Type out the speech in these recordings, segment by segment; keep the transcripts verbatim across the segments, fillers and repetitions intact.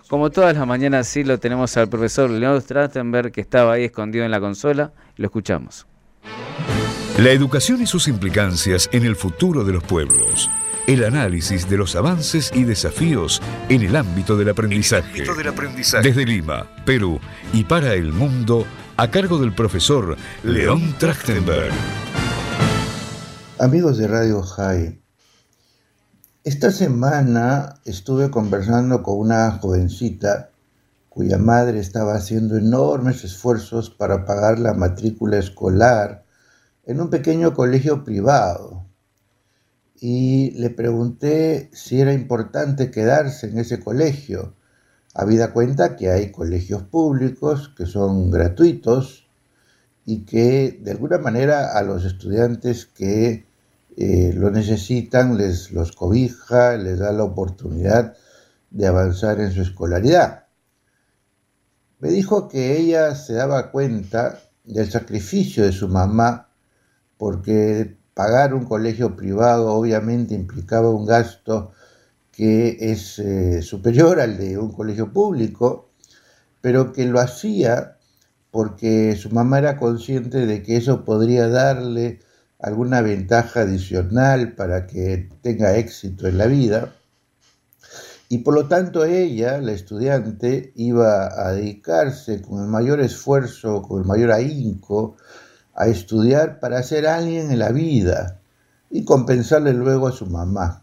Como todas las mañanas, sí lo tenemos al profesor Leonardo Stratenberg, que estaba ahí escondido en la consola. Lo escuchamos. La educación y sus implicancias en el futuro de los pueblos. El análisis de los avances y desafíos en el ámbito del aprendizaje. ámbito del aprendizaje. Desde Lima, Perú y para el mundo, a cargo del profesor León Trachtenberg. Amigos de Radio High, esta semana estuve conversando con una jovencita cuya madre estaba haciendo enormes esfuerzos para pagar la matrícula escolar en un pequeño colegio privado. Y le pregunté si era importante quedarse en ese colegio, habida cuenta que hay colegios públicos que son gratuitos y que de alguna manera a los estudiantes que eh, lo necesitan les los cobija, les da la oportunidad de avanzar en su escolaridad. Me dijo que ella se daba cuenta del sacrificio de su mamá porque pagar un colegio privado obviamente implicaba un gasto que es eh, superior al de un colegio público, pero que lo hacía porque su mamá era consciente de que eso podría darle alguna ventaja adicional para que tenga éxito en la vida. Y por lo tanto ella, la estudiante, iba a dedicarse con el mayor esfuerzo, con el mayor ahínco, a estudiar para ser alguien en la vida y compensarle luego a su mamá.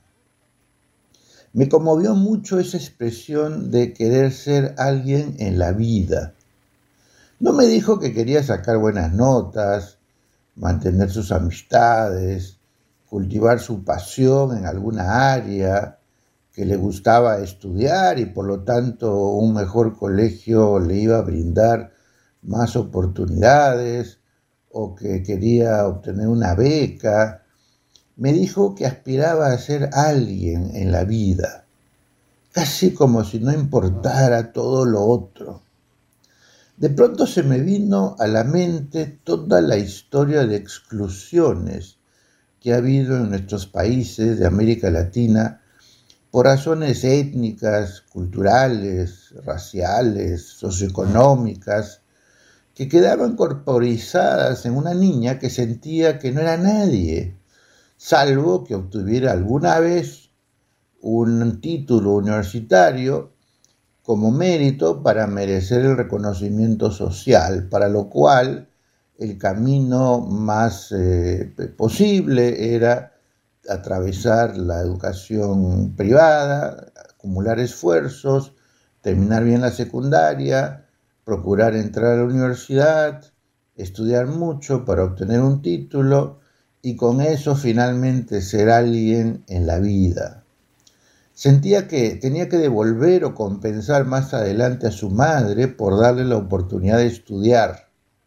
Me conmovió mucho esa expresión de querer ser alguien en la vida. No me dijo que quería sacar buenas notas, mantener sus amistades, cultivar su pasión en alguna área, que le gustaba estudiar y por lo tanto un mejor colegio le iba a brindar más oportunidades, o que quería obtener una beca. Me dijo que aspiraba a ser alguien en la vida, casi como si no importara todo lo otro. De pronto se me vino a la mente toda la historia de exclusiones que ha habido en nuestros países de América Latina por razones étnicas, culturales, raciales, socioeconómicas, que quedaban corporizadas en una niña que sentía que no era nadie, salvo que obtuviera alguna vez un título universitario como mérito para merecer el reconocimiento social, para lo cual el camino más eh, posible era atravesar la educación privada, acumular esfuerzos, terminar bien la secundaria, procurar entrar a la universidad, estudiar mucho para obtener un título y con eso finalmente ser alguien en la vida. Sentía que tenía que devolver o compensar más adelante a su madre por darle la oportunidad de estudiar.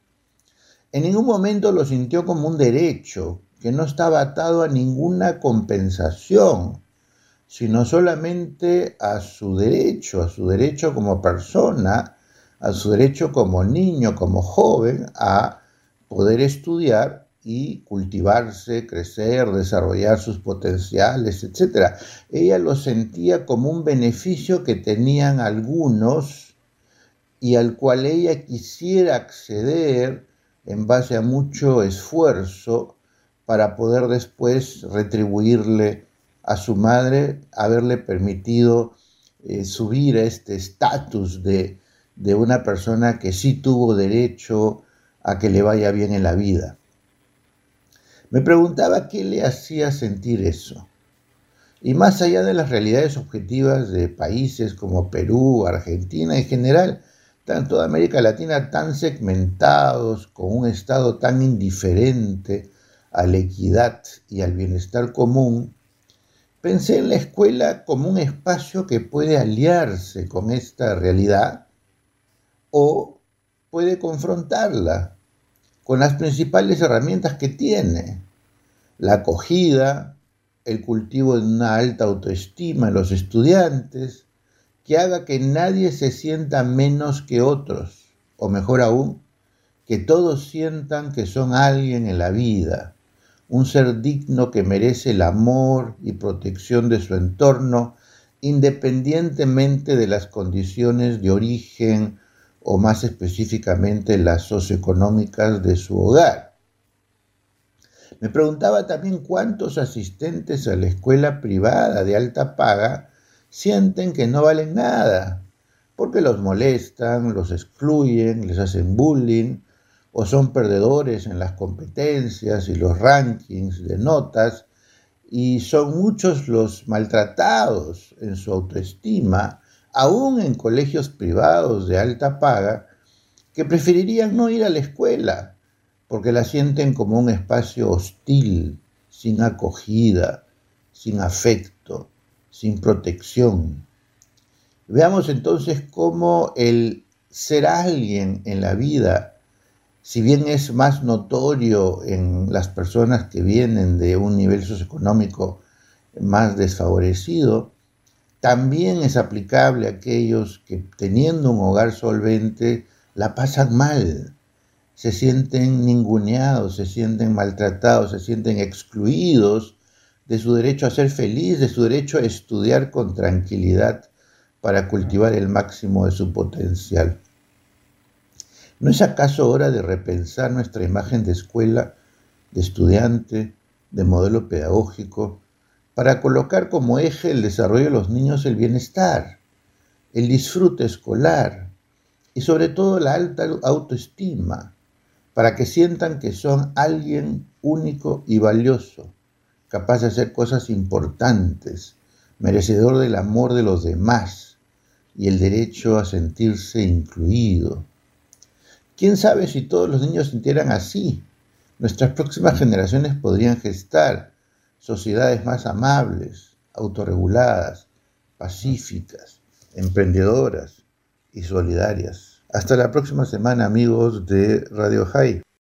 En ningún momento lo sintió como un derecho, que no estaba atado a ninguna compensación, sino solamente a su derecho, a su derecho como persona, a su derecho como niño, como joven, a poder estudiar y cultivarse, crecer, desarrollar sus potenciales, etcétera. Ella lo sentía como un beneficio que tenían algunos y al cual ella quisiera acceder en base a mucho esfuerzo para poder después retribuirle a su madre haberle permitido eh, subir a este estatus de de una persona que sí tuvo derecho a que le vaya bien en la vida. Me preguntaba qué le hacía sentir eso. Y más allá de las realidades objetivas de países como Perú, Argentina en general, tanto de América Latina tan segmentados, con un Estado tan indiferente a la equidad y al bienestar común, pensé en la escuela como un espacio que puede aliarse con esta realidad o puede confrontarla con las principales herramientas que tiene: la acogida, el cultivo de una alta autoestima en los estudiantes, que haga que nadie se sienta menos que otros, o mejor aún, que todos sientan que son alguien en la vida, un ser digno que merece el amor y protección de su entorno independientemente de las condiciones de origen o más específicamente las socioeconómicas de su hogar. Me preguntaba también cuántos asistentes a la escuela privada de alta paga sienten que no valen nada, porque los molestan, los excluyen, les hacen bullying, o son perdedores en las competencias y los rankings de notas, y son muchos los maltratados en su autoestima, aún en colegios privados de alta paga, que preferirían no ir a la escuela, porque la sienten como un espacio hostil, sin acogida, sin afecto, sin protección. Veamos entonces cómo el ser alguien en la vida, si bien es más notorio en las personas que vienen de un nivel socioeconómico más desfavorecido, también es aplicable a aquellos que, teniendo un hogar solvente, la pasan mal, se sienten ninguneados, se sienten maltratados, se sienten excluidos de su derecho a ser feliz, de su derecho a estudiar con tranquilidad para cultivar el máximo de su potencial. ¿No es acaso hora de repensar nuestra imagen de escuela, de estudiante, de modelo pedagógico, para colocar como eje el desarrollo de los niños el bienestar, el disfrute escolar y sobre todo la alta autoestima, para que sientan que son alguien único y valioso, capaz de hacer cosas importantes, merecedor del amor de los demás y el derecho a sentirse incluido? ¿Quién sabe si todos los niños sintieran así? Nuestras próximas generaciones podrían gestar sociedades más amables, autorreguladas, pacíficas, emprendedoras y solidarias. Hasta la próxima semana, amigos de Radio High.